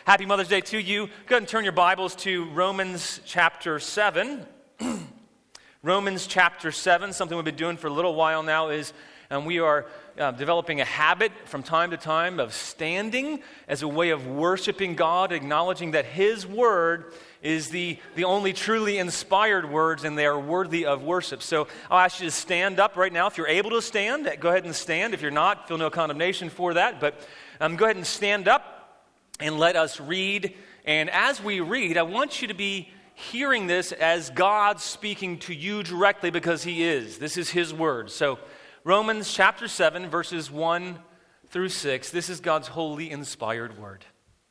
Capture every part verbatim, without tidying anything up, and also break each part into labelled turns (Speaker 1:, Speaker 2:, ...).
Speaker 1: Happy Mother's Day to you. Go ahead and turn your Bibles to Romans chapter seven. Romans chapter seven, something we've been doing for a little while now is um, we are uh, developing a habit from time to time of standing as a way of worshiping God, acknowledging that His Word is the, the only truly inspired words and they are worthy of worship. So I'll ask you to stand up right now. If you're able to stand, go ahead and stand. If you're not, feel no condemnation for that. But um, go ahead and stand up and let us read. And as we read, I want you to be hearing this as God speaking to you directly because He is. This is His Word. So Romans chapter seven, verses one through six. This is God's holy, inspired Word.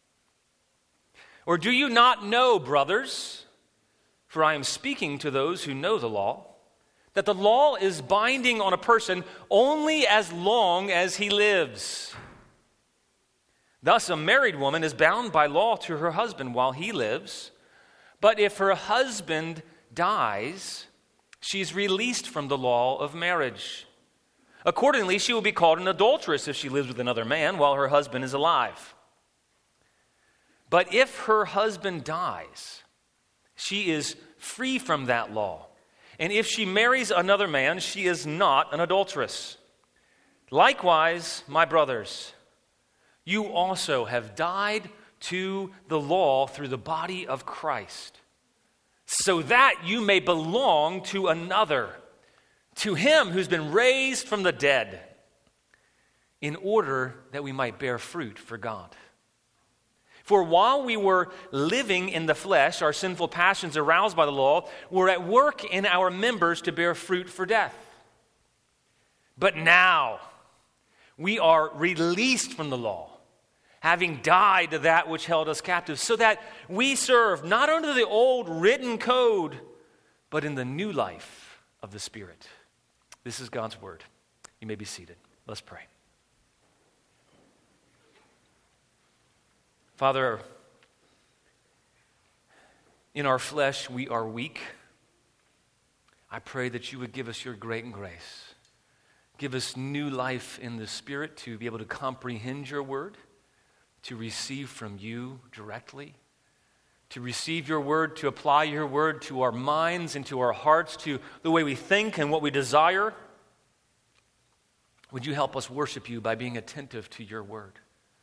Speaker 1: Or do you not know, brothers, for I am speaking to those who know the law, that the law is binding on a person only as long as he lives. Thus, a married woman is bound by law to her husband while he lives, but if her husband dies, she's released from the law of marriage. Accordingly, she will be called an adulteress if she lives with another man while her husband is alive. But if her husband dies, she is free from that law. And if she marries another man, she is not an adulteress. Likewise, my brothers, you also have died to the law through the body of Christ, so that you may belong to another, to Him who's been raised from the dead, in order that we might bear fruit for God. For while we were living in the flesh, our sinful passions aroused by the law were at work in our members to bear fruit for death. But now we are released from the law, having died to that which held us captive, so that we serve not under the old written code, but in the new life of the Spirit. This is God's Word. You may be seated. Let's pray. Father, in our flesh we are weak. I pray that you would give us your great grace. Give us new life in the Spirit to be able to comprehend your word, to receive from you directly, to receive your word, to apply your word to our minds and to our hearts, to the way we think and what we desire. Would you help us worship you by being attentive to your word?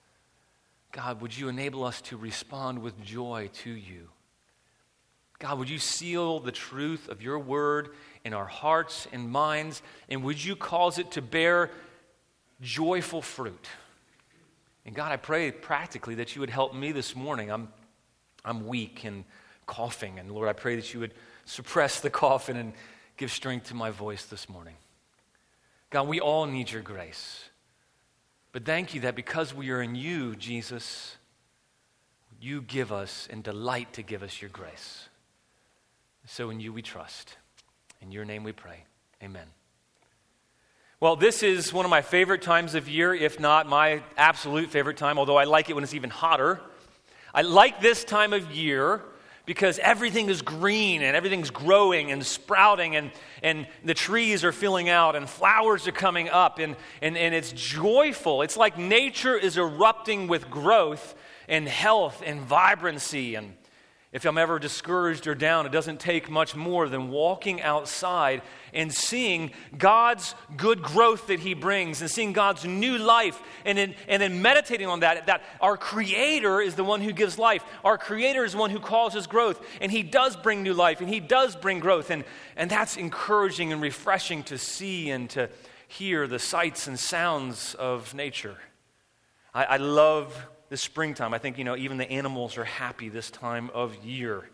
Speaker 1: God, would you enable us to respond with joy to you? God, would you seal the truth of your word in our hearts and minds, and would you cause it to bear joyful fruit? And God, I pray practically that you would help me this morning. I'm, I'm weak and coughing, and Lord, I pray that you would suppress the coughing and give strength to my voice this morning. God, we all need your grace. But thank you that because we are in you, Jesus, you give us and delight to give us your grace. So in you we trust. In your name we pray. Amen. Well, this is one of my favorite times of year, if not my absolute favorite time, although I like it when it's even hotter. I like this time of year because everything is green and everything's growing and sprouting and, and the trees are filling out and flowers are coming up and, and, and it's joyful. It's like nature is erupting with growth and health and vibrancy. And if I'm ever discouraged or down, it doesn't take much more than walking outside and seeing God's good growth that He brings and seeing God's new life and then, and then meditating on that, that our Creator is the one who gives life. Our Creator is the one who causes growth, and He does bring new life and He does bring growth. And, and that's encouraging and refreshing to see and to hear the sights and sounds of nature. I, I love the springtime. I think, you know, even the animals are happy this time of year.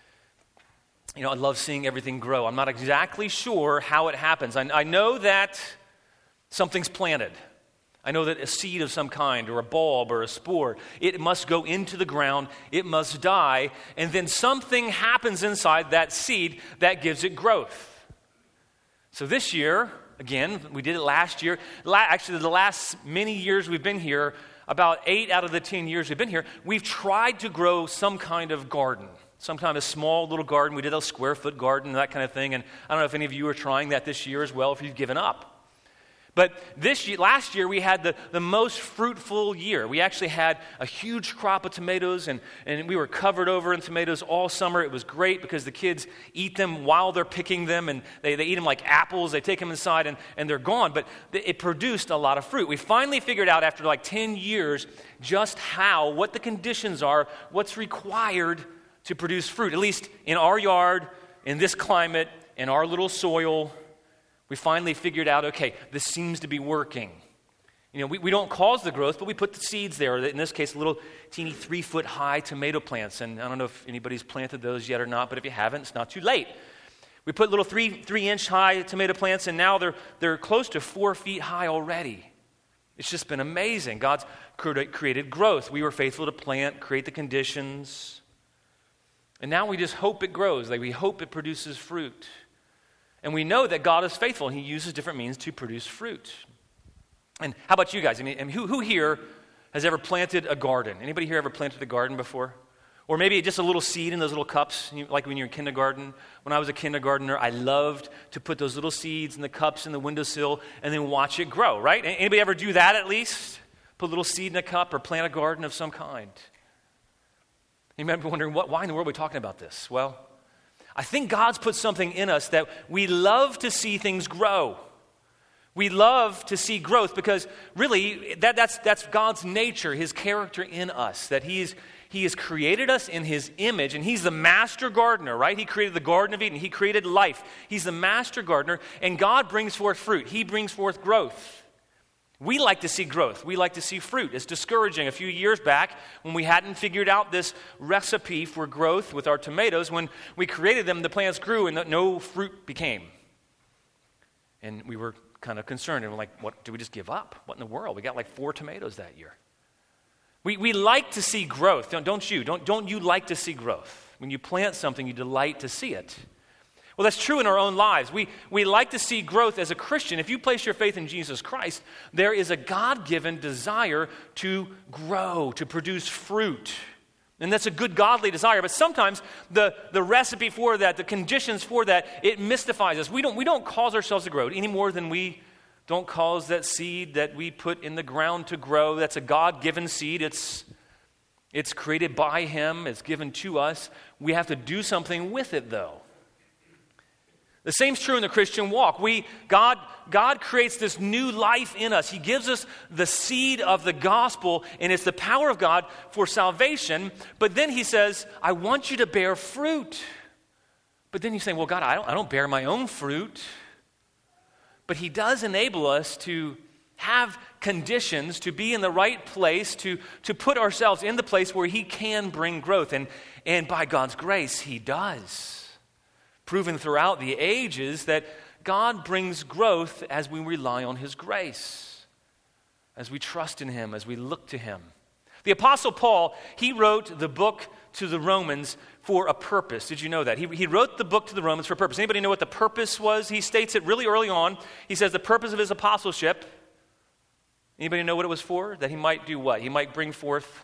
Speaker 1: You know, I love seeing everything grow. I'm not exactly sure how it happens. I, I know that something's planted. I know that a seed of some kind or a bulb or a spore, it must go into the ground, it must die, and then something happens inside that seed that gives it growth. So this year, again, we did it last year. La- actually, the last many years we've been here, about eight out of the ten years we've been here, we've tried to grow some kind of garden, some kind of small little garden. We did a square foot garden, that kind of thing. And I don't know if any of you are trying that this year as well, if you've given up. But this year, last year, we had the, the most fruitful year. We actually had a huge crop of tomatoes, and, and we were covered over in tomatoes all summer. It was great because the kids eat them while they're picking them, and they, they eat them like apples. They take them inside, and, and they're gone. But it produced a lot of fruit. We finally figured out after like ten years just how, what the conditions are, what's required to produce fruit, at least in our yard, in this climate, in our little soil. We finally figured out, okay, this seems to be working. You know, we, we don't cause the growth, but we put the seeds there. In this case, little teeny three-foot-high tomato plants. And I don't know if anybody's planted those yet or not, but if you haven't, it's not too late. We put little three, three-inch high tomato plants, and now they're, they're close to four feet high already. It's just been amazing. God's created growth. We were faithful to plant, create the conditions. And now we just hope it grows. Like we hope it produces fruit. And we know that God is faithful, and he uses different means to produce fruit. And how about you guys? I mean, I mean who, who here has ever planted a garden? Anybody here ever planted a garden before? Or maybe just a little seed in those little cups, like when you're in kindergarten. When I was a kindergartner, I loved to put those little seeds in the cups in the windowsill and then watch it grow, right? Anybody ever do that at least? Put a little seed in a cup or plant a garden of some kind? You might be wondering, what, why in the world are we talking about this? Well, I think God's put something in us that we love to see things grow. We love to see growth because really that, that's, that's God's nature, his character in us, that he's, he has created us in his image, and he's the master gardener, right? He created the Garden of Eden. He created life. He's the master gardener, and God brings forth fruit. He brings forth growth. We like to see growth. We like to see fruit. It's discouraging. A few years back, when we hadn't figured out this recipe for growth with our tomatoes, when we created them, the plants grew and no fruit became. And we were kind of concerned. And we're like, what, do we just give up? What in the world? We got like four tomatoes that year. We we like to see growth. Don't, don't you? Don't, don't you like to see growth? When you plant something, you delight to see it. Well, that's true in our own lives. We, we like to see growth as a Christian. If you place your faith in Jesus Christ, there is a God-given desire to grow, to produce fruit. And that's a good godly desire. But sometimes the, the recipe for that, the conditions for that, it mystifies us. We don't, we don't cause ourselves to grow any more than we don't cause that seed that we put in the ground to grow. That's a God-given seed. It's, it's created by him. It's given to us. We have to do something with it, though. The same's true in the Christian walk. We, God, God creates this new life in us. He gives us the seed of the gospel, and it's the power of God for salvation. But then he says, I want you to bear fruit. But then you say, well, God, I don't, I don't bear my own fruit. But he does enable us to have conditions, to be in the right place, to, to put ourselves in the place where he can bring growth. And, and by God's grace, he does. Proven throughout the ages that God brings growth as we rely on his grace, as we trust in him, as we look to him. The Apostle Paul, he wrote the book to the Romans for a purpose. Did you know that? He, he wrote the book to the Romans for a purpose. Anybody know what the purpose was? He states it really early on. He says the purpose of his apostleship. Anybody know what it was for? That he might do what? He might bring forth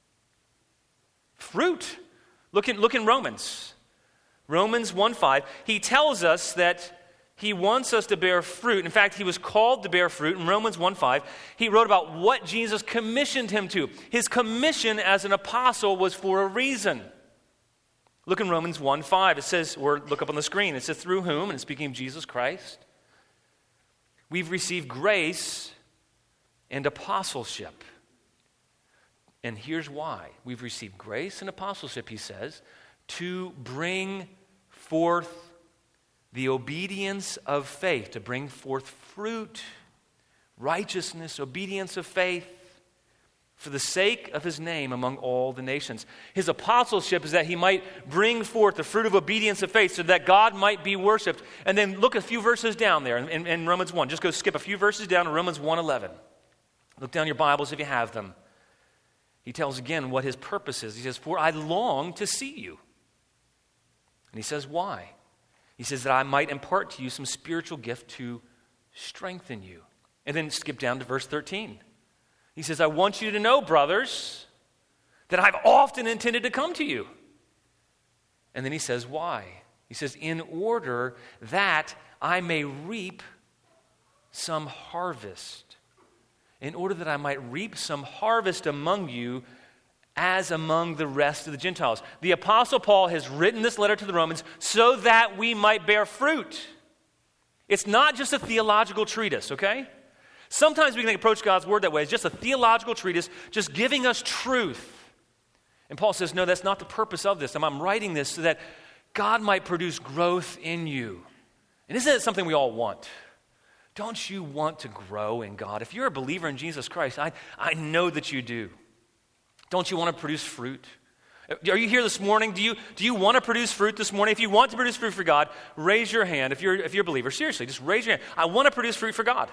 Speaker 1: fruit. Look in, look in Romans. Romans one five, he tells us that he wants us to bear fruit. In fact, he was called to bear fruit. In Romans one five, he wrote about what Jesus commissioned him to. His commission as an apostle was for a reason. Look in Romans one five. It says, or look up on the screen, it says, through whom, and speaking of Jesus Christ, we've received grace and apostleship. And here's why. We've received grace and apostleship, he says, to bring forth the obedience of faith, to bring forth fruit, righteousness, obedience of faith, for the sake of his name among all the nations. His apostleship is that he might bring forth the fruit of obedience of faith so that God might be worshipped. And then look a few verses down there in, in, in Romans one. Just go skip a few verses down to Romans one eleven. Look down your Bibles if you have them. He tells again what his purpose is. He says, for I long to see you. And he says, why? He says that I might impart to you some spiritual gift to strengthen you. And then skip down to verse thirteen. He says, I want you to know, brothers, that I've often intended to come to you. And then he says, why? He says, in order that I may reap some harvest, in order that I might reap some harvest among you as among the rest of the Gentiles. The Apostle Paul has written this letter to the Romans so that we might bear fruit. It's not just a theological treatise, okay? Sometimes we can approach God's word that way. It's just a theological treatise, just giving us truth. And Paul says, no, that's not the purpose of this. I'm writing this so that God might produce growth in you. And isn't it something we all want? Don't you want to grow in God? If you're a believer in Jesus Christ, I, I know that you do. Don't you want to produce fruit? Are you here this morning? Do you, do you want to produce fruit this morning? If you want to produce fruit for God, raise your hand. If you're, if you're a believer, seriously, just raise your hand. I want to produce fruit for God.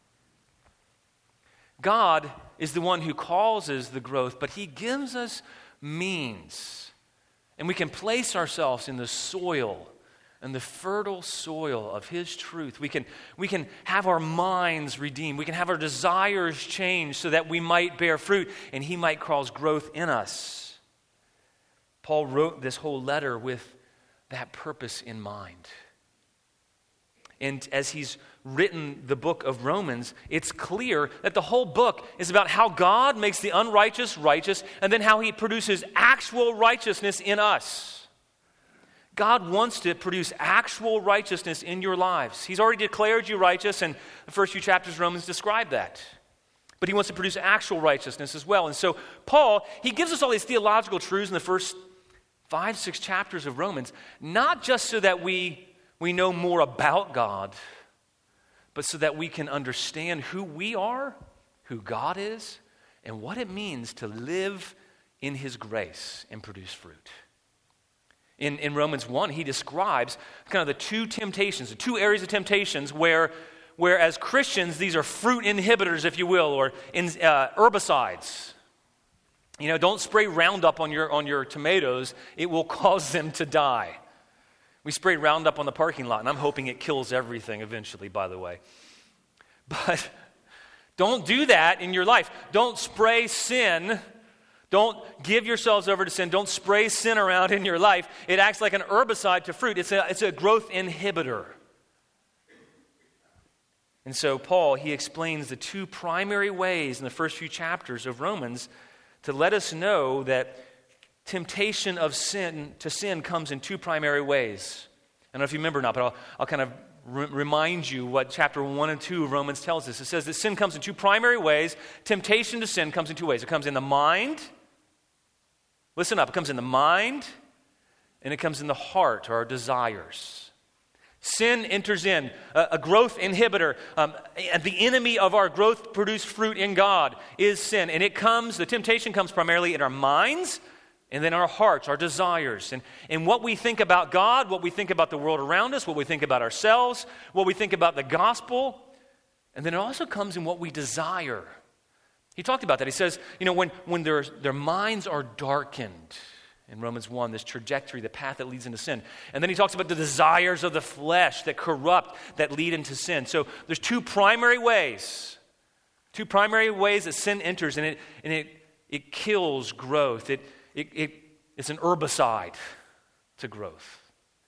Speaker 1: God is the one who causes the growth, but he gives us means. And we can place ourselves in the soil, in the fertile soil of his truth. We can, we can have our minds redeemed. We can have our desires changed so that we might bear fruit and he might cause growth in us. Paul wrote this whole letter with that purpose in mind. And as he's written the book of Romans, it's clear that the whole book is about how God makes the unrighteous righteous and then how he produces actual righteousness in us. God wants to produce actual righteousness in your lives. He's already declared you righteous, and the first few chapters of Romans describe that. But he wants to produce actual righteousness as well. And so Paul, he gives us all these theological truths in the first five, six chapters of Romans, not just so that we We know more about God, but so that we can understand who we are, who God is, and what it means to live in his grace and produce fruit. In, in Romans one, he describes kind of the two temptations, the two areas of temptations where, where as Christians, these are fruit inhibitors, if you will, or in, uh, herbicides. You know, don't spray Roundup on your, on your tomatoes. It will cause them to die. We sprayed Roundup on the parking lot, and I'm hoping it kills everything eventually, by the way. But don't do that in your life. Don't spray sin. Don't give yourselves over to sin. Don't spray sin around in your life. It acts like an herbicide to fruit. It's a, it's a growth inhibitor. And so Paul, he explains the two primary ways in the first few chapters of Romans to let us know that temptation of sin to sin comes in two primary ways. I don't know if you remember or not, but I'll, I'll kind of re- remind you what chapter one and two of Romans tells us. It says that sin comes in two primary ways. Temptation to sin comes in two ways. It comes in the mind. Listen up. It comes in the mind, and it comes in the heart, or our desires. Sin enters in, a, a growth inhibitor. Um, and the enemy of our growth-produced fruit in God is sin. And it comes, the temptation comes primarily in our minds, and then our hearts, our desires, and, and what we think about God, what we think about the world around us, what we think about ourselves, what we think about the gospel. And then it also comes in what we desire. He talked about that. He says, you know, when, when their, their minds are darkened, in Romans one, this trajectory, the path that leads into sin. And then he talks about the desires of the flesh that corrupt, that lead into sin. So there's two primary ways, two primary ways that sin enters, and it, and it, it kills growth. It It, it, it's an herbicide to growth.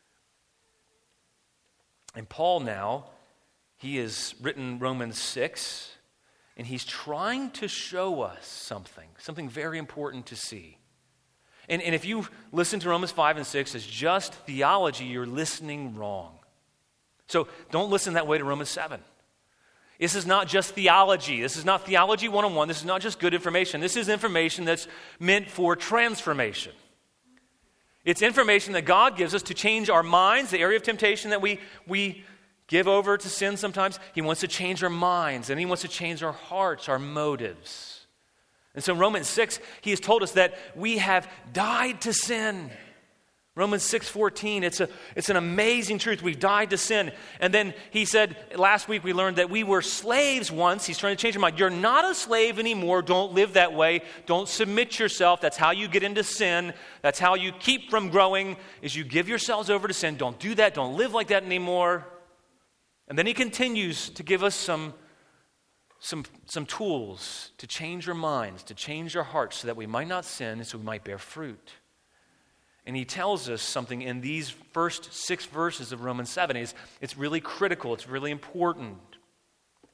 Speaker 1: And Paul now, he has written Romans six, and he's trying to show us something, something very important to see. And, and if you listen to Romans five and six as just theology, you're listening wrong. So don't listen that way to Romans seven. This is not just theology. This is not theology one oh one. This is not just good information. This is information that's meant for transformation. It's information that God gives us to change our minds, the area of temptation that we, we give over to sin sometimes. He wants to change our minds, and he wants to change our hearts, our motives. And so in Romans six, he has told us that we have died to sin. Romans six fourteen, it's a it's an amazing truth. We've died to sin. And then he said, last week we learned that we were slaves once. He's trying to change your mind. You're not a slave anymore. Don't live that way. Don't submit yourself. That's how you get into sin. That's how you keep from growing, is you give yourselves over to sin. Don't do that. Don't live like that anymore. And then he continues to give us some, some, some tools to change our minds, to change our hearts so that we might not sin and so we might bear fruit. And he tells us something in these first six verses of Romans seven. It's, it's really critical. It's really important.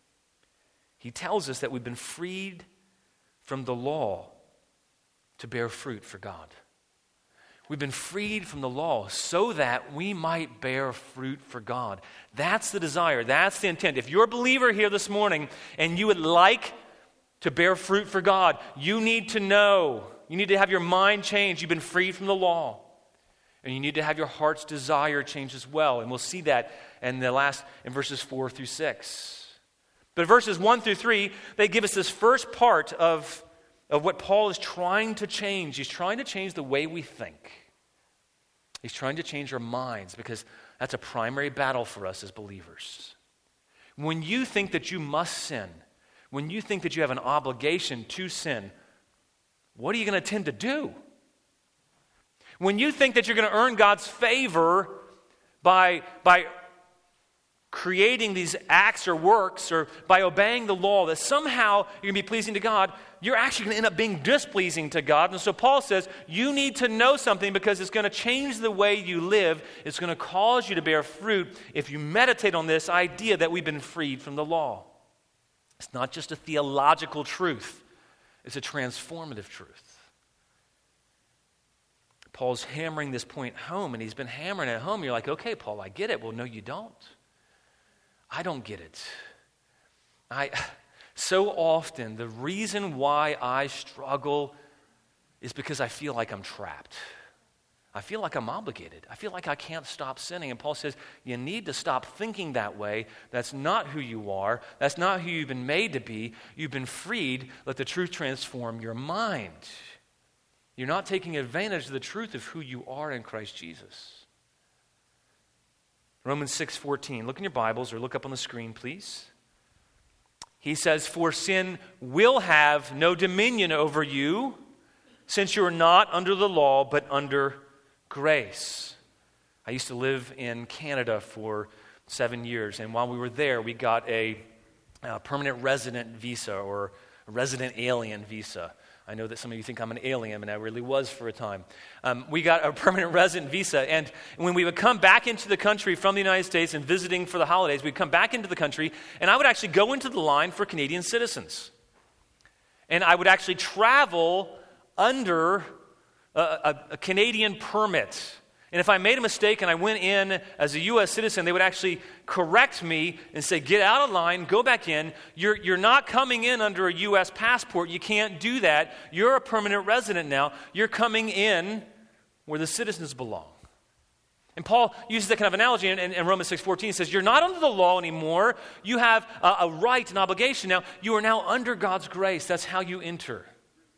Speaker 1: He tells us that we've been freed from the law to bear fruit for God. We've been freed from the law so that we might bear fruit for God. That's the desire. That's the intent. If you're a believer here this morning and you would like to bear fruit for God, you need to know, you need to have your mind changed. You've been freed from the law. And you need to have your heart's desire changed as well. And we'll see that in the last, in verses four through six. But verses one through three, they give us this first part of of what Paul is trying to change. He's trying to change the way we think. He's trying to change our minds because that's a primary battle for us as believers. When you think that you must sin, when you think that you have an obligation to sin, what are you going to tend to do? When you think that you're going to earn God's favor by, by creating these acts or works or by obeying the law, that somehow you're going to be pleasing to God, you're actually going to end up being displeasing to God. And so Paul says, you need to know something because it's going to change the way you live. It's going to cause you to bear fruit if you meditate on this idea that we've been freed from the law. It's not just a theological truth. It's a transformative truth. Paul's hammering this point home, and he's been hammering it home. You're like, okay, Paul, I get it. Well, no, you don't. I don't get it. I so often the reason why I struggle is because I feel like I'm trapped. I feel like I'm obligated. I feel like I can't stop sinning. And Paul says, you need to stop thinking that way. That's not who you are. That's not who you've been made to be. You've been freed. Let the truth transform your mind. You're not taking advantage of the truth of who you are in Christ Jesus. Romans six fourteen. Look in your Bibles or look up on the screen, please. He says, for sin will have no dominion over you, since you are not under the law, but under grace. I used to live in Canada for seven years, and while we were there, we got a, a permanent resident visa or a resident alien visa. I know that some of you think I'm an alien, and I really was for a time. Um, we got a permanent resident visa, and when we would come back into the country from the United States and visiting for the holidays, we'd come back into the country, and I would actually go into the line for Canadian citizens. And I would actually travel under a, a, a Canadian permit. And if I made a mistake and I went in as a U S citizen, they would actually correct me and say, get out of line, go back in. You're, you're not coming in under a U S passport. You can't do that. You're a permanent resident now. You're coming in where the citizens belong. And Paul uses that kind of analogy in, in, in Romans six fourteen. He says, you're not under the law anymore. You have a, a right and obligation now. You are now under God's grace. That's how you enter.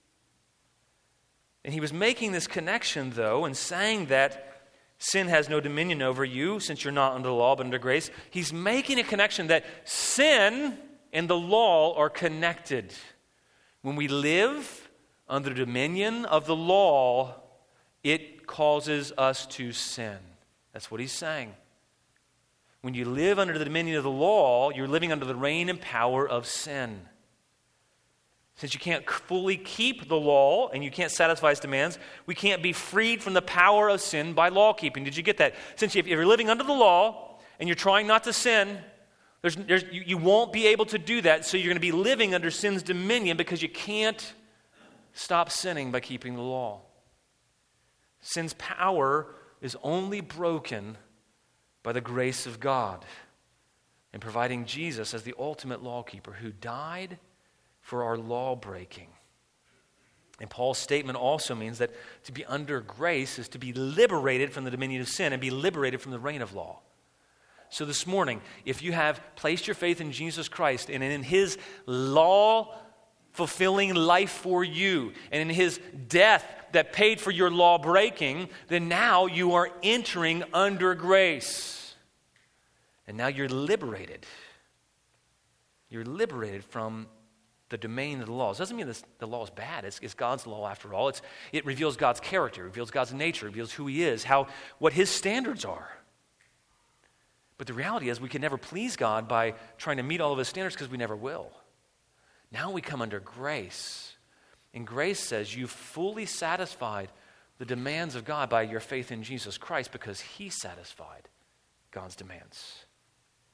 Speaker 1: And he was making this connection, though, and saying that sin has no dominion over you since you're not under the law but under grace. He's making a connection that sin and the law are connected. When we live under the dominion of the law, it causes us to sin. That's what he's saying. When you live under the dominion of the law, you're living under the reign and power of sin. Since you can't fully keep the law and you can't satisfy its demands, we can't be freed from the power of sin by law keeping. Did you get that? Since if you're living under the law and you're trying not to sin, there's, there's, you, you won't be able to do that. So you're going to be living under sin's dominion because you can't stop sinning by keeping the law. Sin's power is only broken by the grace of God and providing Jesus as the ultimate lawkeeper who died for our law breaking. And Paul's statement also means that to be under grace is to be liberated from the dominion of sin and be liberated from the reign of law. So this morning, if you have placed your faith in Jesus Christ and in his law-fulfilling life for you and in his death that paid for your law breaking, then now you are entering under grace. And now you're liberated. You're liberated from the domain of the law. It doesn't mean this, the law is bad. It's, it's God's law after all. It's, it reveals God's character, it reveals God's nature, it reveals who he is, how what his standards are. But the reality is we can never please God by trying to meet all of his standards because we never will. Now we come under grace. And grace says you've fully satisfied the demands of God by your faith in Jesus Christ because he satisfied God's demands.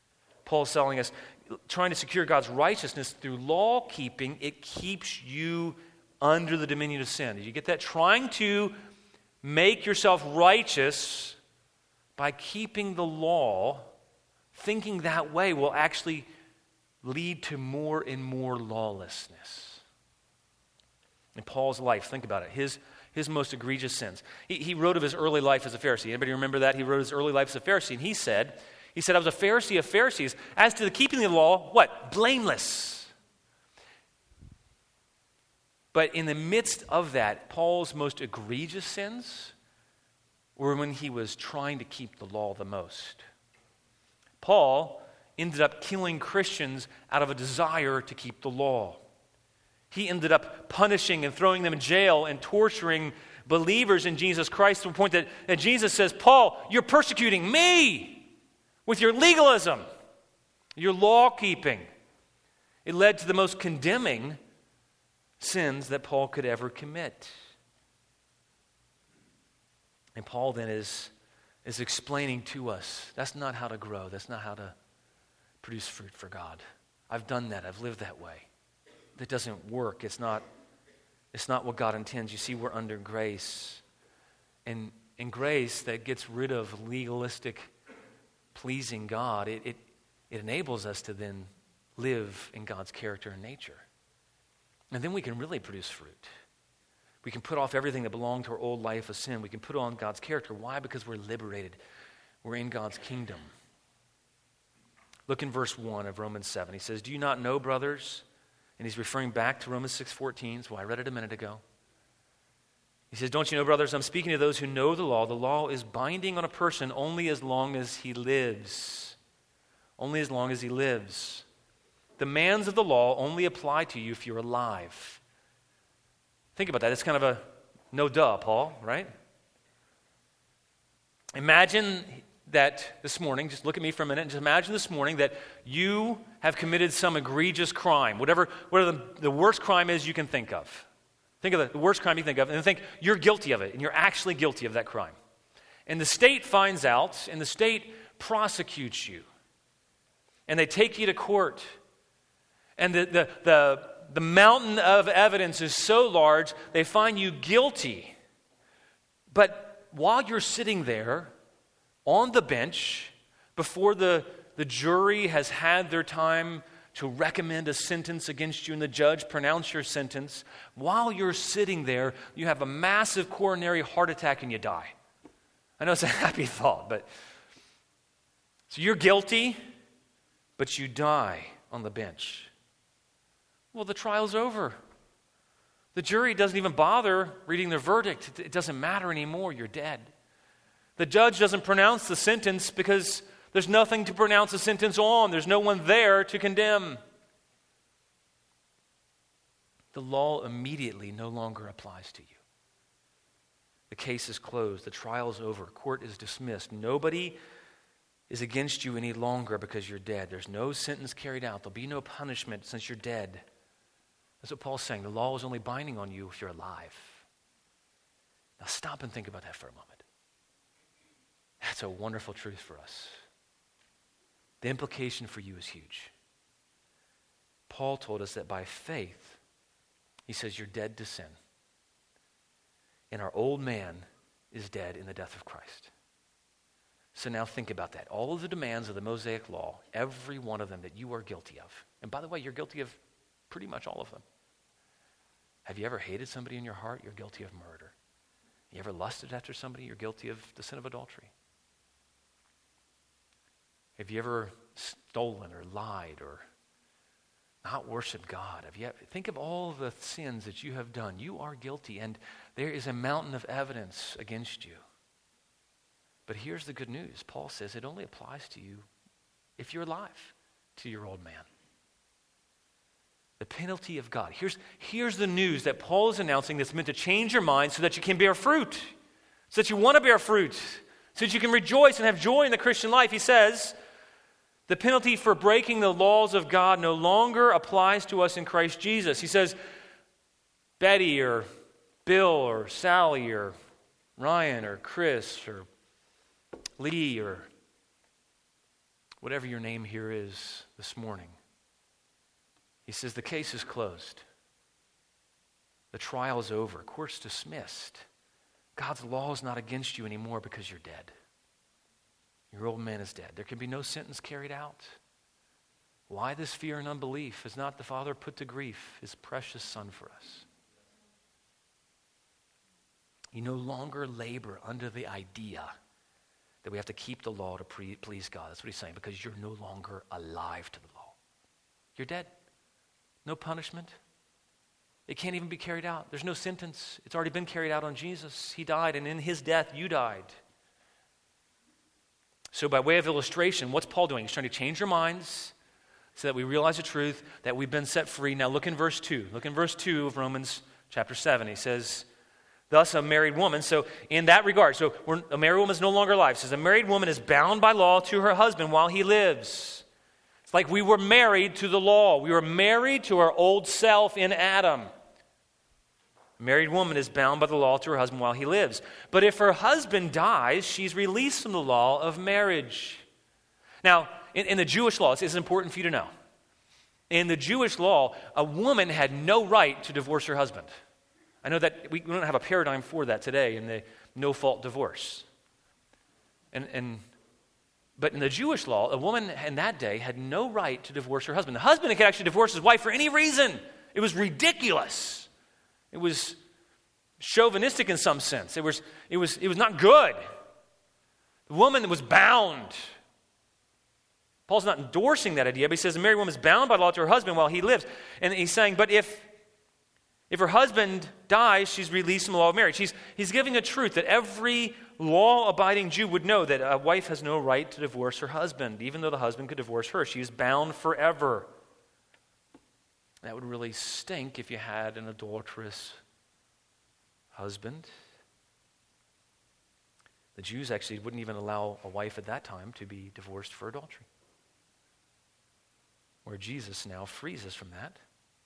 Speaker 1: Paul's telling us, trying to secure God's righteousness through law keeping, it keeps you under the dominion of sin. Did you get that? Trying to make yourself righteous by keeping the law, thinking that way will actually lead to more and more lawlessness. In Paul's life, think about it, his, his most egregious sins. He, he wrote of his early life as a Pharisee. Anybody remember that? He wrote his early life as a Pharisee, and he said, he said, I was a Pharisee of Pharisees. As to the keeping of the law, what? Blameless. But in the midst of that, Paul's most egregious sins were when he was trying to keep the law the most. Paul ended up killing Christians out of a desire to keep the law. He ended up punishing and throwing them in jail and torturing believers in Jesus Christ to the point that, that Jesus says, Paul, you're persecuting me with your legalism, your law keeping. It led to the most condemning sins that Paul could ever commit. And Paul then is, is explaining to us, that's not how to grow. That's not how to produce fruit for God. I've done that. I've lived that way. That doesn't work. It's not, it's not what God intends. You see, we're under grace. And in grace that gets rid of legalistic pleasing God, it, it, it enables us to then live in God's character and nature. And then we can really produce fruit. We can put off everything that belonged to our old life of sin. We can put on God's character. Why? Because we're liberated. We're in God's kingdom. Look in verse one of Romans seven. He says, do you not know, brothers? And he's referring back to Romans six fourteen. That's why I read it a minute ago. He says, don't you know, brothers, I'm speaking to those who know the law. The law is binding on a person only as long as he lives. Only as long as he lives. The demands of the law only apply to you if you're alive. Think about that. It's kind of a no duh, Paul, right? Imagine that this morning, just look at me for a minute, and just imagine this morning that you have committed some egregious crime, whatever, whatever the, the worst crime is you can think of. Think of the, the worst crime you think of, and think you're guilty of it, and you're actually guilty of that crime. And the state finds out, and the state prosecutes you. And they take you to court. And the, the, the, the mountain of evidence is so large, they find you guilty. But while you're sitting there on the bench, before the, the jury has had their time to recommend a sentence against you and the judge pronounce your sentence, while you're sitting there, you have a massive coronary heart attack and you die. I know it's a happy thought, but so you're guilty, but you die on the bench. Well, the trial's over. The jury doesn't even bother reading their verdict. It doesn't matter anymore. You're dead. The judge doesn't pronounce the sentence because there's nothing to pronounce a sentence on. There's no one there to condemn. The law immediately no longer applies to you. The case is closed. The trial is over. Court is dismissed. Nobody is against you any longer because you're dead. There's no sentence carried out. There'll be no punishment since you're dead. That's what Paul's saying. The law is only binding on you if you're alive. Now stop and think about that for a moment. That's a wonderful truth for us. The implication for you is huge. Paul told us that by faith, he says you're dead to sin. And our old man is dead in the death of Christ. So now think about that. All of the demands of the Mosaic law, every one of them that you are guilty of. And by the way, you're guilty of pretty much all of them. Have you ever hated somebody in your heart? You're guilty of murder. You ever lusted after somebody? You're guilty of the sin of adultery. Have you ever stolen or lied or not worshiped God? Have you ever, think of all the sins that you have done. You are guilty, and there is a mountain of evidence against you. But here's the good news. Paul says it only applies to you if you're alive, to your old man. The penalty of God. Here's, here's the news that Paul is announcing that's meant to change your mind so that you can bear fruit, so that you want to bear fruit, so that you can rejoice and have joy in the Christian life. He says, the penalty for breaking the laws of God no longer applies to us in Christ Jesus. He says, Betty or Bill or Sally or Ryan or Chris or Lee or whatever your name here is this morning. He says the case is closed. The trial is over. Court's dismissed. God's law is not against you anymore because you're dead. Your old man is dead. There can be no sentence carried out. Why this fear and unbelief? Is not the Father put to grief his precious Son for us? You no longer labor under the idea that we have to keep the law to pre- please God. That's what he's saying, because you're no longer alive to the law. You're dead. No punishment. It can't even be carried out. There's no sentence. It's already been carried out on Jesus. He died, and in his death, you died. So by way of illustration, what's Paul doing? He's trying to change our minds so that we realize the truth, that we've been set free. Now look in verse two. Look in verse two of Romans chapter seven. He says, thus a married woman, so in that regard, so we're, a married woman is no longer alive. It says a married woman is bound by law to her husband while he lives. It's like we were married to the law. We were married to our old self in Adam. A married woman is bound by the law to her husband while he lives. But if her husband dies, she's released from the law of marriage. Now, in, in the Jewish law, this is important for you to know. In the Jewish law, a woman had no right to divorce her husband. I know that we don't have a paradigm for that today in the no-fault divorce. And, and But in the Jewish law, a woman in that day had no right to divorce her husband. The husband could actually divorce his wife for any reason. It was ridiculous. It was chauvinistic in some sense. It was, it was, it was not good. The woman was bound. Paul's not endorsing that idea, but he says a married woman is bound by law to her husband while he lives. And he's saying, but if, if her husband dies, she's released from the law of marriage. He's, he's giving a truth that every law-abiding Jew would know, that a wife has no right to divorce her husband. Even though the husband could divorce her, she is bound forever. That would really stink if you had an adulterous husband. The Jews actually wouldn't even allow a wife at that time to be divorced for adultery. Where Jesus now frees us from that.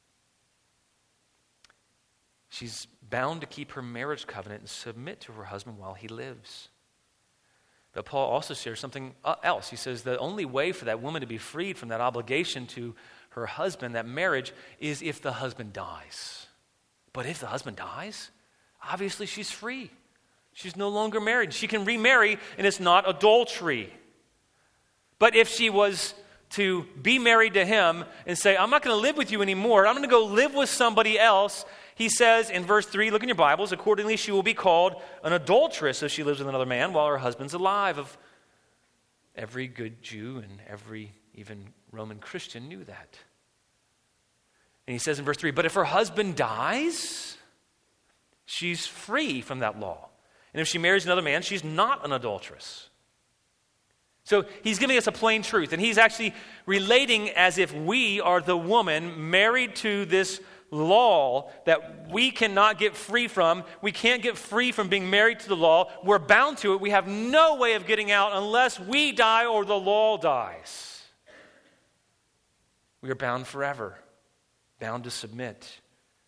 Speaker 1: She's bound to keep her marriage covenant and submit to her husband while he lives. But Paul also shares something else. He says the only way for that woman to be freed from that obligation to her husband, that marriage, is if the husband dies. But if the husband dies, obviously she's free. She's no longer married. She can remarry, and it's not adultery. But if she was to be married to him and say, I'm not going to live with you anymore, I'm going to go live with somebody else, he says in verse three, look in your Bibles, accordingly she will be called an adulteress if she lives with another man while her husband's alive. Of every good Jew and every even Roman Christian knew that. And he says in verse three, but if her husband dies, she's free from that law. And if she marries another man, she's not an adulteress. So he's giving us a plain truth, and he's actually relating as if we are the woman married to this law that we cannot get free from. We can't get free from being married to the law. We're bound to it. We have no way of getting out unless we die or the law dies. We are bound forever, bound to submit.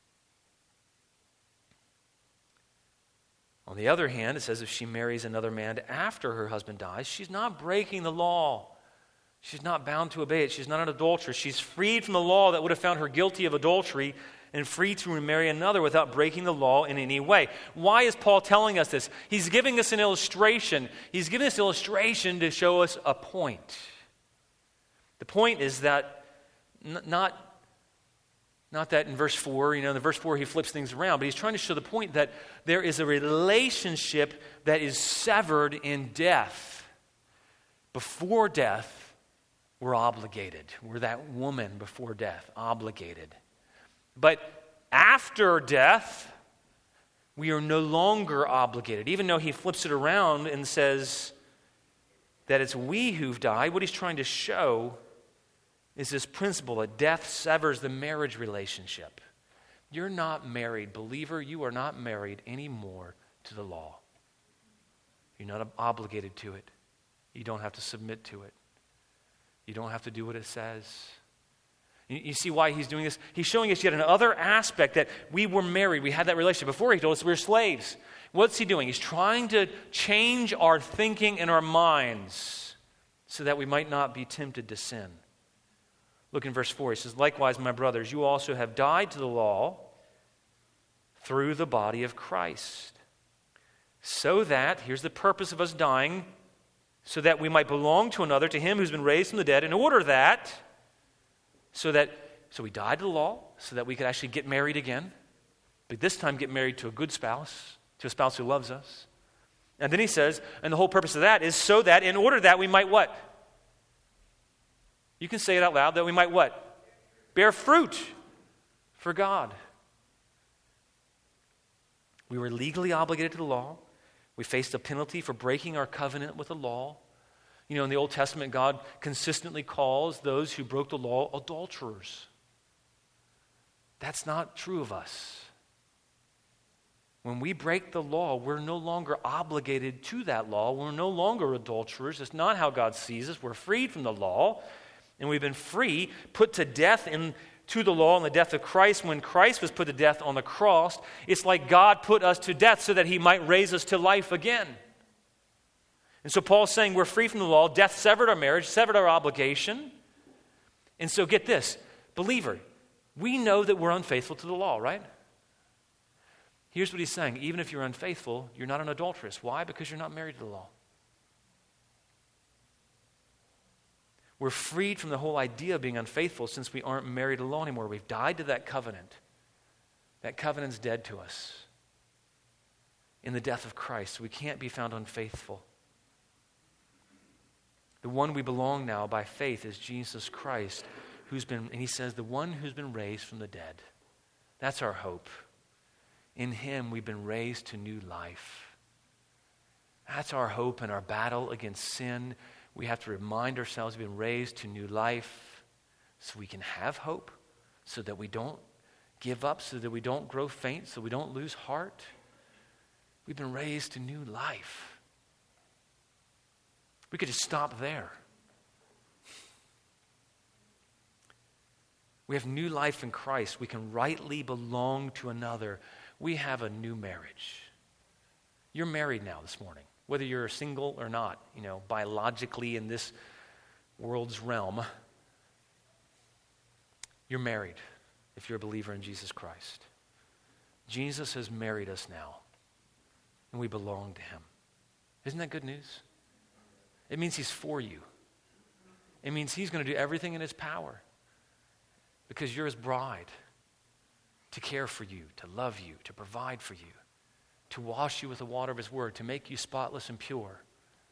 Speaker 1: On the other hand, it says if she marries another man after her husband dies, she's not breaking the law. She's not bound to obey it. She's not an adulteress. She's freed from the law that would have found her guilty of adultery and free to remarry another without breaking the law in any way. Why is Paul telling us this? He's giving us an illustration. He's giving us an illustration to show us a point. The point is that n- not, not that in verse four, you know, in verse four he flips things around, but he's trying to show the point that there is a relationship that is severed in death. Before death, we're obligated. We're that woman before death, obligated. But after death, we are no longer obligated. Even though he flips it around and says that it's we who've died, what he's trying to show is this principle that death severs the marriage relationship. You're not married, believer, you are not married anymore to the law. You're not obligated to it. You don't have to submit to it. You don't have to do what it says. You, you see why he's doing this? He's showing us yet another aspect that we were married. We had that relationship. Before he told us we were slaves. What's he doing? He's trying to change our thinking and our minds so that we might not be tempted to sin. Look in verse four. He says, likewise, my brothers, you also have died to the law through the body of Christ, so that, here's the purpose of us dying, so that we might belong to another, to him who's been raised from the dead, in order that, so that, so we died to the law, so that we could actually get married again, but this time get married to a good spouse, to a spouse who loves us. And then he says, and the whole purpose of that is so that, in order that we might what? You can say it out loud, that we might what? Bear fruit for God. We were legally obligated to the law. We faced a penalty for breaking our covenant with the law. You know, in the Old Testament, God consistently calls those who broke the law adulterers. That's not true of us. When we break the law, we're no longer obligated to that law. We're no longer adulterers. It's not how God sees us. We're freed from the law, and we've been free, put to death in to the law and the death of Christ. When Christ was put to death on the cross, it's like God put us to death so that he might raise us to life again. And so Paul's saying we're free from the law. Death severed our marriage, severed our obligation. And so get this, believer, we know that we're unfaithful to the law, right? Here's what he's saying. Even if you're unfaithful, you're not an adulteress. Why? Because you're not married to the law. We're freed from the whole idea of being unfaithful since we aren't married to the law anymore. We've died to that covenant. That covenant's dead to us in the death of Christ. We can't be found unfaithful. The one we belong now by faith is Jesus Christ, who's been, and he says, the one who's been raised from the dead. That's our hope. In him we've been raised to new life. That's our hope in our battle against sin. We have to remind ourselves we've been raised to new life so we can have hope, so that we don't give up, so that we don't grow faint, so we don't lose heart. We've been raised to new life. We could just stop there. We have new life in Christ. We can rightly belong to another. We have a new marriage. You're married now this morning. Whether you're single or not, you know, biologically in this world's realm, you're married if you're a believer in Jesus Christ. Jesus has married us now, and we belong to him. Isn't that good news? It means he's for you. It means he's going to do everything in his power because you're his bride, to care for you, to love you, to provide for you, to wash you with the water of his word, to make you spotless and pure.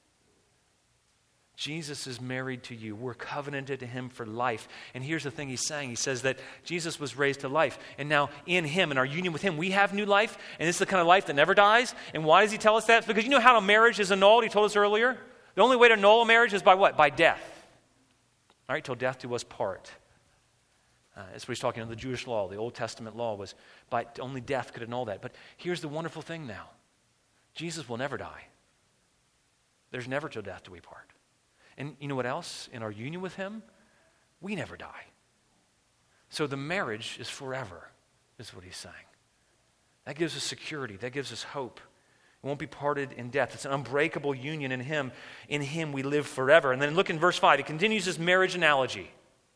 Speaker 1: Jesus is married to you. We're covenanted to him for life. And here's the thing he's saying. He says that Jesus was raised to life. And now in him, in our union with him, we have new life. And it's the kind of life that never dies. And why does he tell us that? It's because you know how a marriage is annulled, he told us earlier? The only way to annul a marriage is by what? By death. All right, till death do us part. Uh, that's what he's talking about. The Jewish law, the Old Testament law was by only death could annul that. But here's the wonderful thing now. Jesus will never die. There's never till death do we part. And you know what else? In our union with him, we never die. So the marriage is forever, is what he's saying. That gives us security. That gives us hope. It won't be parted in death. It's an unbreakable union in him. In him we live forever. And then look in verse five. He continues this marriage analogy.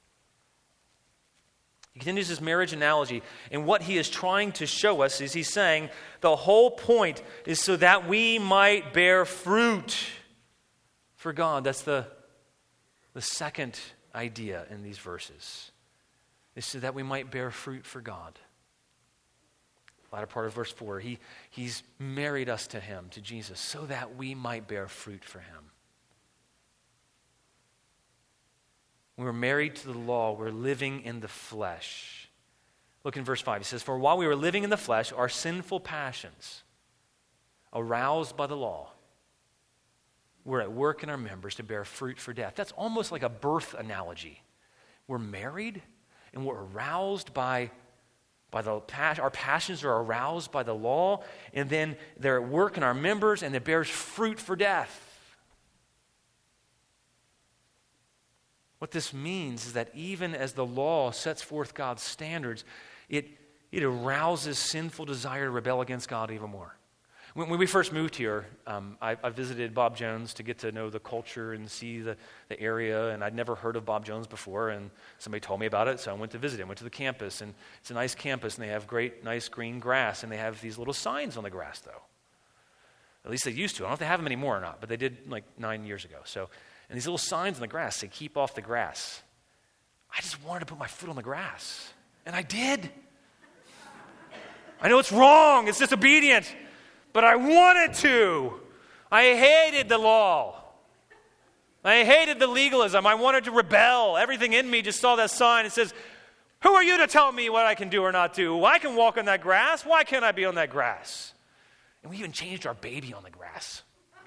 Speaker 1: He continues his marriage analogy, and what he is trying to show us is he's saying the whole point is so that we might bear fruit for God. That's the, the second idea in these verses, is so that we might bear fruit for God. Latter part of verse four, he, he's married us to him, to Jesus, so that we might bear fruit for him. When we're married to the law, we're living in the flesh. Look in verse five. He says, for while we were living in the flesh, our sinful passions, aroused by the law, were at work in our members to bear fruit for death. That's almost like a birth analogy. We're married, and we're aroused by, by the our passions are aroused by the law, and then they're at work in our members, and it bears fruit for death. What this means is that even as the law sets forth God's standards, it, it arouses sinful desire to rebel against God even more. When, when we first moved here, um, I, I visited Bob Jones to get to know the culture and see the, the area, and I'd never heard of Bob Jones before, and somebody told me about it, so I went to visit him, went to the campus, and it's a nice campus, and they have great, nice green grass, and they have these little signs on the grass, though. At least they used to. I don't know if they have them anymore or not, but they did like nine years ago. So, and these little signs on the grass say, keep off the grass. I just wanted to put my foot on the grass, and I did. I know it's wrong, it's disobedient, but I wanted to. I hated the law. I hated the legalism. I wanted to rebel. Everything in me just saw that sign. It says, who are you to tell me what I can do or not do? I can walk on that grass. Why can't I be on that grass? And we even changed our baby on the grass.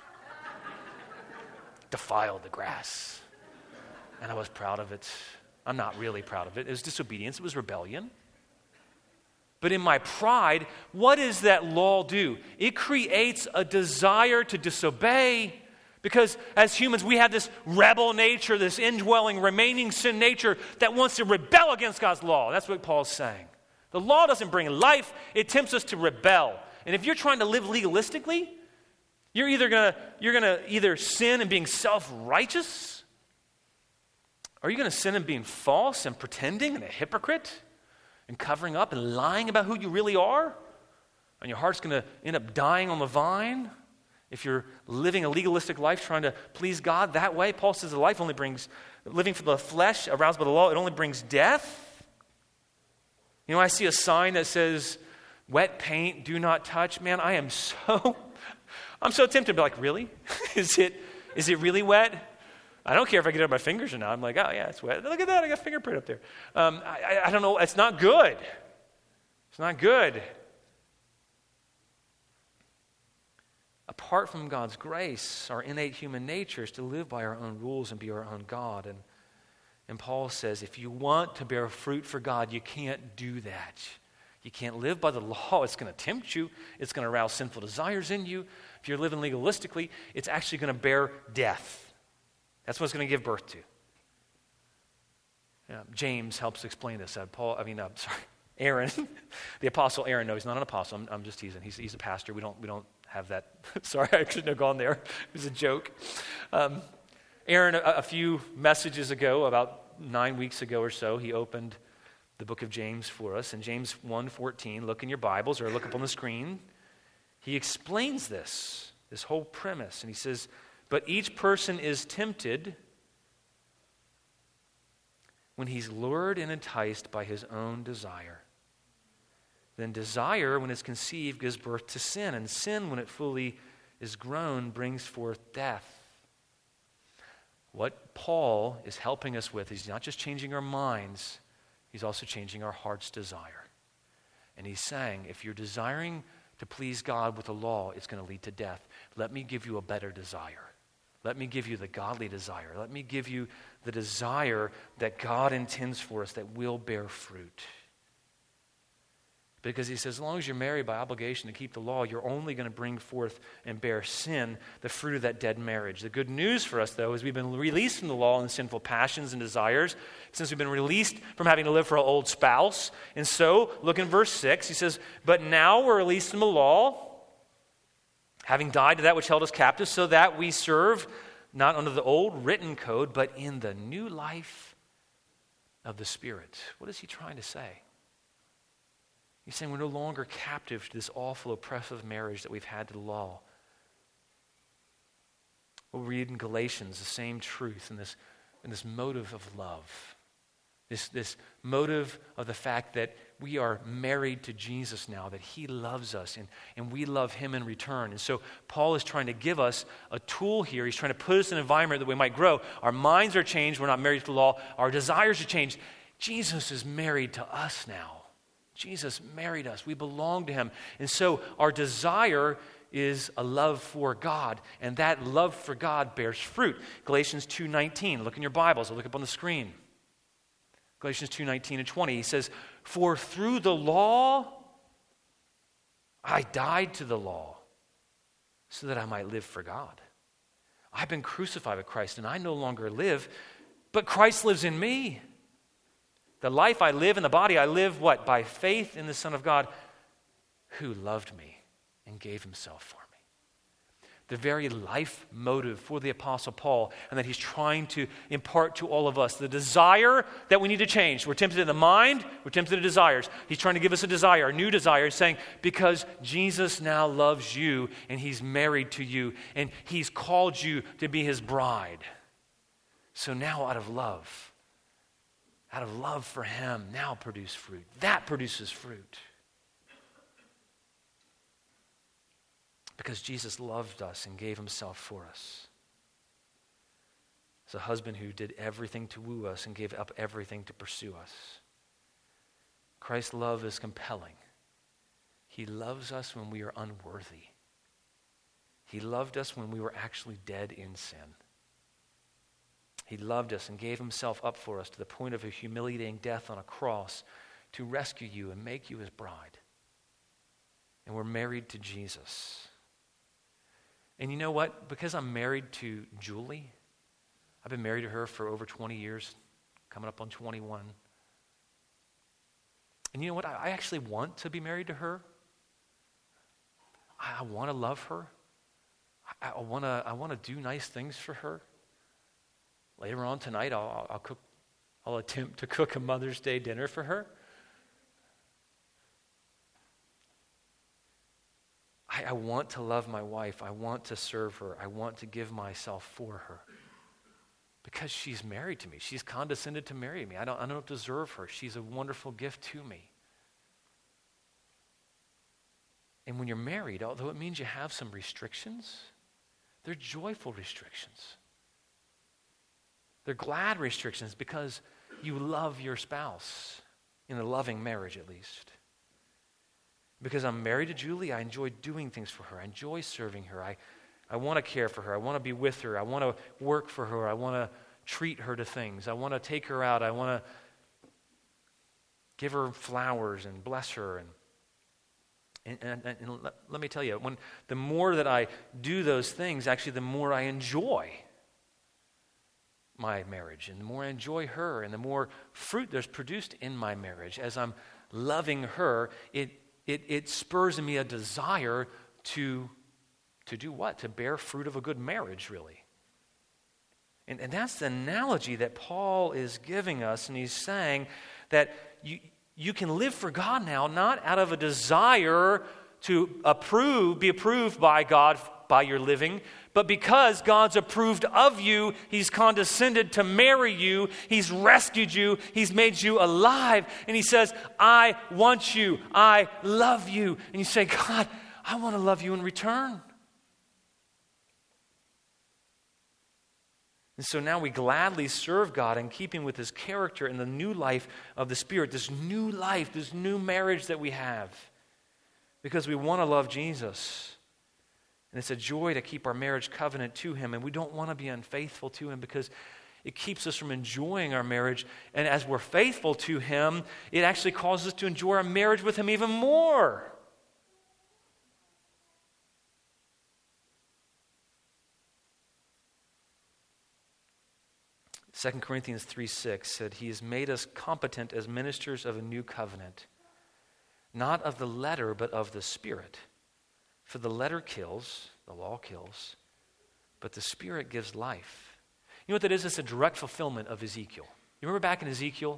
Speaker 1: Defiled the grass. And I was proud of it. I'm not really proud of it. It was disobedience. It was rebellion. But in my pride, what does that law do? It creates a desire to disobey, because as humans, we have this rebel nature, this indwelling, remaining sin nature that wants to rebel against God's law. That's what Paul's saying. The law doesn't bring life. It tempts us to rebel. And if you're trying to live legalistically, you're either gonna you're gonna either sin in being self-righteous, or you're gonna sin in being false and pretending and a hypocrite, and covering up and lying about who you really are, and your heart's going to end up dying on the vine if you're living a legalistic life trying to please God that way. Paul says the life only brings, living for the flesh, aroused by the law, it only brings death. You know, I see a sign that says, wet paint, do not touch. Man, I am so, I'm so tempted to be like, really? is it, is it really wet? I don't care if I get it on my fingers or not. I'm like, oh, yeah, it's wet. Look at that. I got a fingerprint up there. Um, I, I don't know. It's not good. It's not good. Apart from God's grace, our innate human nature is to live by our own rules and be our own God. And, and Paul says, if you want to bear fruit for God, you can't do that. You can't live by the law. It's going to tempt you. It's going to arouse sinful desires in you. If you're living legalistically, it's actually going to bear death. That's what it's going to give birth to. Yeah, James helps explain this. Uh, Paul, I mean, uh, sorry, Aaron, the apostle Aaron. No, he's not an apostle. I'm, I'm just teasing. He's, he's a pastor. We don't we don't have that. Sorry, I shouldn't have gone there. It was a joke. Um, Aaron, a, a few messages ago, about nine weeks ago or so, he opened the book of James for us. In James one fourteen, look in your Bibles or look up on the screen. He explains this, this whole premise, and he says, but each person is tempted when he's lured and enticed by his own desire. Then desire, when it's conceived, gives birth to sin. And sin, when it fully is grown, brings forth death. What Paul is helping us with, he's not just changing our minds, he's also changing our heart's desire. And he's saying, if you're desiring to please God with the law, it's going to lead to death. Let me give you a better desire. Let me give you the godly desire. Let me give you the desire that God intends for us that will bear fruit. Because he says, as long as you're married by obligation to keep the law, you're only going to bring forth and bear sin, the fruit of that dead marriage. The good news for us, though, is we've been released from the law and sinful passions and desires, since we've been released from having to live for an old spouse. And so, look in verse six, he says, but now we're released from the law, having died to that which held us captive, so that we serve not under the old written code, but in the new life of the Spirit. What is he trying to say? He's saying we're no longer captive to this awful, oppressive marriage that we've had to the law. We'll read in Galatians the same truth and this, and this motive of love. This, this motive of the fact that we are married to Jesus now, that he loves us and, and we love him in return. And so Paul is trying to give us a tool here. He's trying to put us in an environment that we might grow. Our minds are changed. We're not married to the law. Our desires are changed. Jesus is married to us now. Jesus married us. We belong to him. And so our desire is a love for God, and that love for God bears fruit. Galatians two nineteen. Look in your Bibles. I'll look up on the screen. Galatians two nineteen and twenty. He says, for through the law, I died to the law so that I might live for God. I've been crucified with Christ, and I no longer live, but Christ lives in me. The life I live in the body, I live what? By faith in the Son of God who loved me and gave himself for me. The very life motive for the Apostle Paul, and that he's trying to impart to all of us. The desire that we need to change. We're tempted in the mind, we're tempted in desires. He's trying to give us a desire, a new desire, saying, because Jesus now loves you, and he's married to you, and he's called you to be his bride. So now out of love, out of love for him, now produce fruit. That produces fruit. Because Jesus loved us and gave himself for us. As a husband who did everything to woo us and gave up everything to pursue us. Christ's love is compelling. He loves us when we are unworthy. He loved us when we were actually dead in sin. He loved us and gave himself up for us to the point of a humiliating death on a cross to rescue you and make you his bride. And we're married to Jesus. And you know what? Because I'm married to Julie, I've been married to her for over twenty years, coming up on twenty-one. And you know what? I, I actually want to be married to her. I, I want to love her. I, I want to I want to do nice things for her. Later on tonight, I'll, I'll cook. I'll attempt to cook a Mother's Day dinner for her. I, I want to love my wife. I want to serve her. I want to give myself for her. Because she's married to me. She's condescended to marry me. I don't, I don't deserve her. She's a wonderful gift to me. And when you're married, although it means you have some restrictions, they're joyful restrictions. They're glad restrictions because you love your spouse, in a loving marriage at least. Because I'm married to Julie, I enjoy doing things for her. I enjoy serving her. I, I want to care for her. I want to be with her. I want to work for her. I want to treat her to things. I want to take her out. I want to give her flowers and bless her. And, and, and, and let, let me tell you, when the more that I do those things, actually the more I enjoy my marriage, and the more I enjoy her, and the more fruit there's produced in my marriage. As I'm loving her, it It, it spurs in me a desire to, to do what? To bear fruit of a good marriage, really. And, and that's the analogy that Paul is giving us, and he's saying that you, you can live for God now, not out of a desire to approve, be approved by God by your living, but because God's approved of you, he's condescended to marry you, he's rescued you, he's made you alive, and he says, I want you, I love you. And you say, God, I want to love you in return. And so now we gladly serve God in keeping with his character and the new life of the Spirit, this new life, this new marriage that we have, because we want to love Jesus. And it's a joy to keep our marriage covenant to him. And we don't want to be unfaithful to him because it keeps us from enjoying our marriage. And as we're faithful to him, it actually causes us to enjoy our marriage with him even more. Second Corinthians three six said, he has made us competent as ministers of a new covenant, not of the letter, but of the Spirit. For the letter kills, the law kills, but the Spirit gives life. You know what that is? It's a direct fulfillment of Ezekiel. You remember back in Ezekiel?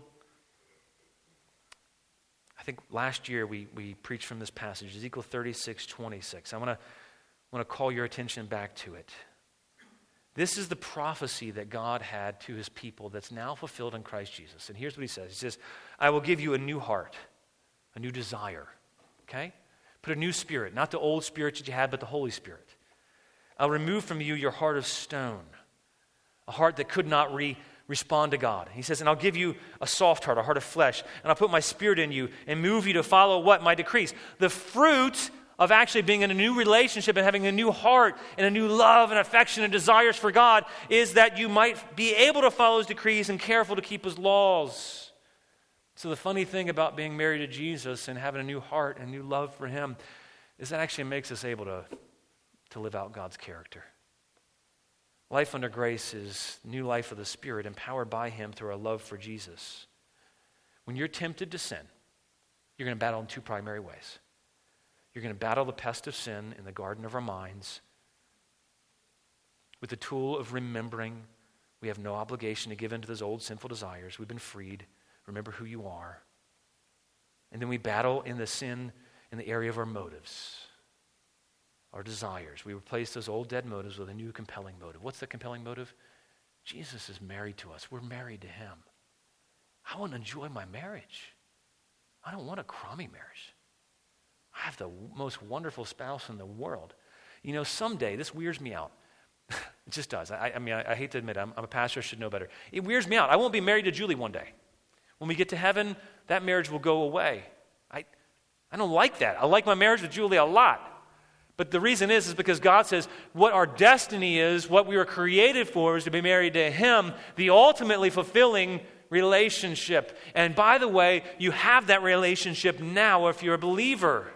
Speaker 1: I think last year we, we preached from this passage, Ezekiel thirty-six twenty-six. I want to want to call your attention back to it. This is the prophecy that God had to his people that's now fulfilled in Christ Jesus. And here's what he says. He says, I will give you a new heart, a new desire. Okay? Put a new spirit, not the old spirit that you had, but the Holy Spirit. I'll remove from you your heart of stone, a heart that could not re- respond to God. He says, and I'll give you a soft heart, a heart of flesh, and I'll put my Spirit in you and move you to follow what? My decrees. The fruit of actually being in a new relationship and having a new heart and a new love and affection and desires for God is that you might be able to follow his decrees and careful to keep his laws. So the funny thing about being married to Jesus and having a new heart and a new love for him is that actually makes us able to, to live out God's character. Life under grace is new life of the Spirit, empowered by him through our love for Jesus. When you're tempted to sin, you're going to battle in two primary ways. You're going to battle the pest of sin in the garden of our minds with the tool of remembering we have no obligation to give in to those old sinful desires. We've been freed. Remember who you are. And then we battle in the sin in the area of our motives, our desires. We replace those old dead motives with a new compelling motive. What's the compelling motive? Jesus is married to us. We're married to him. I want to enjoy my marriage. I don't want a crummy marriage. I have the most wonderful spouse in the world. You know, someday, this weirds me out. It just does. I, I mean, I, I hate to admit it. I'm, I'm a pastor. I should know better. It weirds me out. I won't be married to Julie one day. When we get to heaven, that marriage will go away. I, I don't like that. I like my marriage with Julie a lot. But the reason is, is because God says what our destiny is, what we were created for is to be married to him, the ultimately fulfilling relationship. And by the way, you have that relationship now if you're a believer.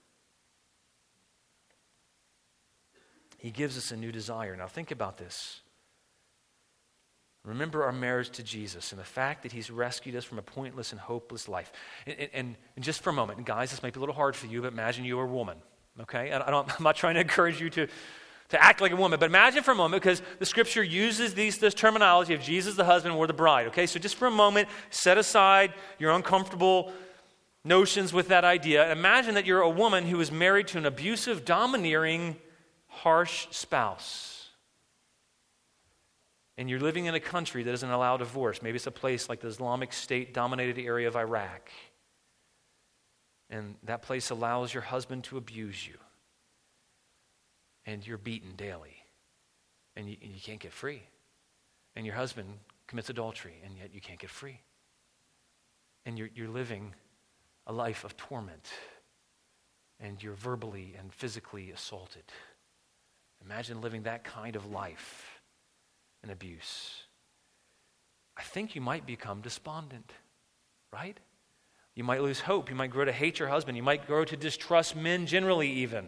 Speaker 1: He gives us a new desire. Now think about this. Remember our marriage to Jesus and the fact that he's rescued us from a pointless and hopeless life. And, and, and just for a moment, and guys, this might be a little hard for you, but imagine you were a woman, okay? I don't, I'm not trying to encourage you to, to act like a woman, but imagine for a moment, because the scripture uses these, this terminology of Jesus the husband or the bride, okay? So just for a moment, set aside your uncomfortable notions with that idea. Imagine that you're a woman who is married to an abusive, domineering, harsh spouse. And you're living in a country that doesn't allow divorce. Maybe it's a place like the Islamic State-dominated area of Iraq. And that place allows your husband to abuse you. And you're beaten daily. And you, and you can't get free. And your husband commits adultery, and yet you can't get free. And you're, you're living a life of torment. And you're verbally and physically assaulted. Imagine living that kind of life and abuse. I think you might become despondent, right? You might lose hope. You might grow to hate your husband. You might grow to distrust men generally even.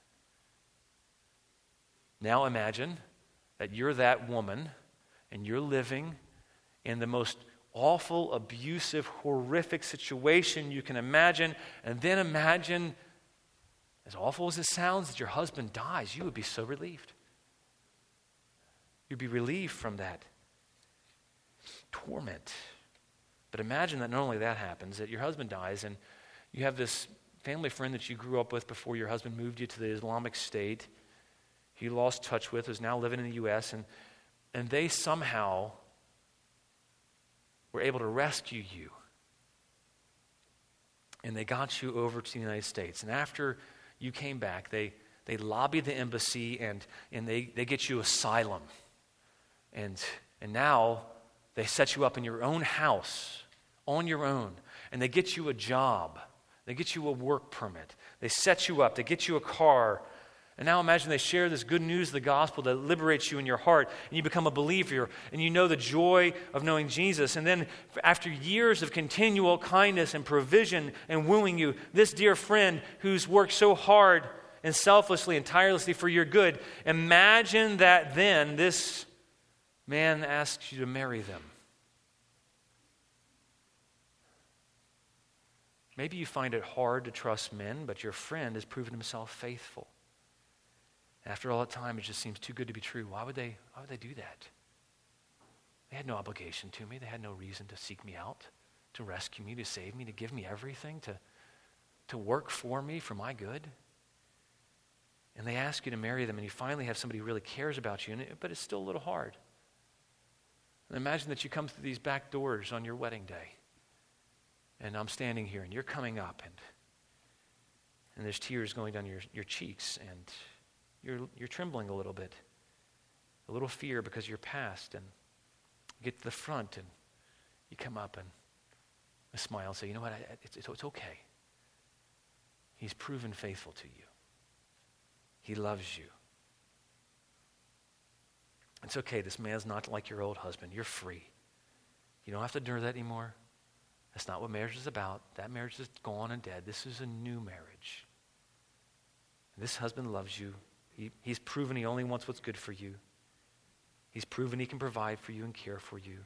Speaker 1: Now imagine that you're that woman and you're living in the most awful, abusive, horrific situation you can imagine, and then imagine, as awful as it sounds, that your husband dies. You would be so relieved. You'd be relieved from that torment. But imagine that not only that happens, that your husband dies and you have this family friend that you grew up with before your husband moved you to the Islamic State, you lost touch with, who's now living in the U S, and, and they somehow were able to rescue you. And they got you over to the United States. And after you came back, they, they lobbied the embassy and, and they, they get you asylum. And, and now they set you up in your own house, on your own, and they get you a job. They get you a work permit. They set you up. They get you a car. And now imagine they share this good news of the gospel that liberates you in your heart, and you become a believer, and you know the joy of knowing Jesus. And then after years of continual kindness and provision and wooing you, this dear friend who's worked so hard and selflessly and tirelessly for your good, imagine that then this man asks you to marry them. Maybe you find it hard to trust men, but your friend has proven himself faithful. After all that time, it just seems too good to be true. Why would they, why would they do that? They had no obligation to me. They had no reason to seek me out, to rescue me, to save me, to give me everything, to, to work for me for my good. And they ask you to marry them, and you finally have somebody who really cares about you, and it, but it's still a little hard. And imagine that you come through these back doors on your wedding day. And I'm standing here, and you're coming up, and and there's tears going down your, your cheeks, and you're you're trembling a little bit, a little fear because you're past, and you get to the front, and you come up, and a smile and say, you know what, I, it's, it's, it's okay. He's proven faithful to you. He loves you. It's okay, this man's not like your old husband. You're free. You don't have to endure that anymore. That's not what marriage is about. That marriage is gone and dead. This is a new marriage. This husband loves you. He, he's proven he only wants what's good for you. He's proven he can provide for you and care for you.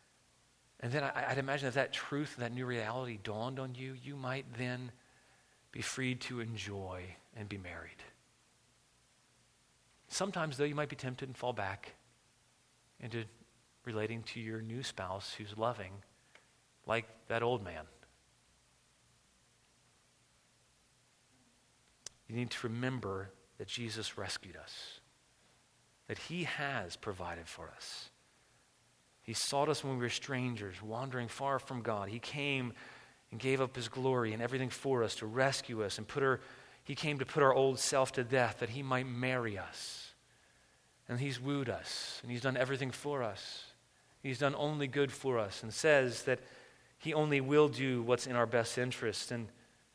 Speaker 1: And then I, I'd imagine if that truth, that new reality dawned on you, you might then be freed to enjoy and be married. Sometimes, though, you might be tempted and fall back into relating to your new spouse who's loving, like that old man. You need to remember that Jesus rescued us, that he has provided for us. He sought us when we were strangers, wandering far from God. He came and gave up his glory and everything for us to rescue us and put our, he came to put our old self to death that he might marry us. And he's wooed us and he's done everything for us. He's done only good for us and says that he only will do what's in our best interest. And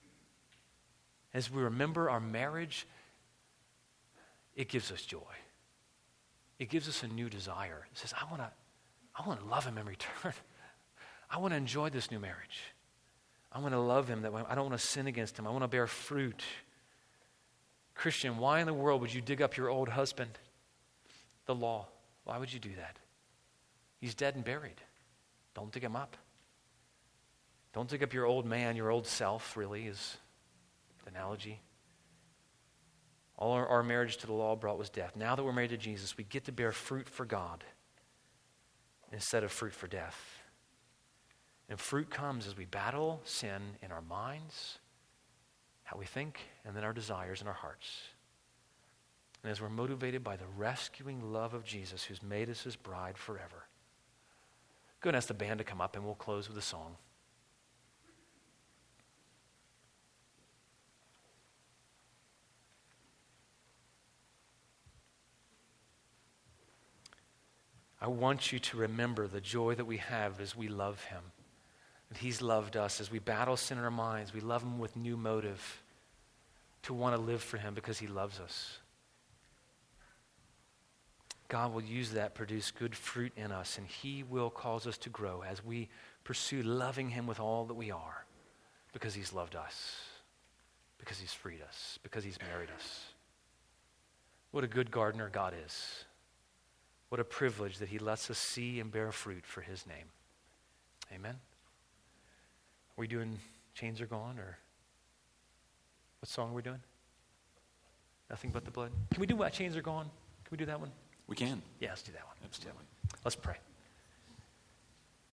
Speaker 1: as we remember our marriage, it gives us joy. It gives us a new desire. It says, I want to I want to love him in return. I want to enjoy this new marriage. I want to love him that way. I don't want to sin against him. I want to bear fruit. Christian, why in the world would you dig up your old husband? The law. Why would you do that? He's dead and buried. Don't dig him up. Don't dig up your old man, your old self, really, is the analogy. All our, our marriage to the law brought was death. Now that we're married to Jesus, we get to bear fruit for God instead of fruit for death. And fruit comes as we battle sin in our minds, how we think, and then our desires in our hearts. And as we're motivated by the rescuing love of Jesus who's made us his bride forever. Go and ask the band to come up and we'll close with a song. I want you to remember the joy that we have as we love him. That he's loved us as we battle sin in our minds. We love him with new motive to want to live for him because he loves us. God will use that, produce good fruit in us, and he will cause us to grow as we pursue loving him with all that we are because he's loved us, because he's freed us, because he's married us. What a good gardener God is. What a privilege that he lets us see and bear fruit for his name. Amen. Are we doing Chains Are Gone, or what song are we doing? Nothing But the Blood. Can we do what Chains Are Gone? Can we do that one?
Speaker 2: We can.
Speaker 1: Yeah, let's do that one.
Speaker 2: Absolutely.
Speaker 1: Let's pray.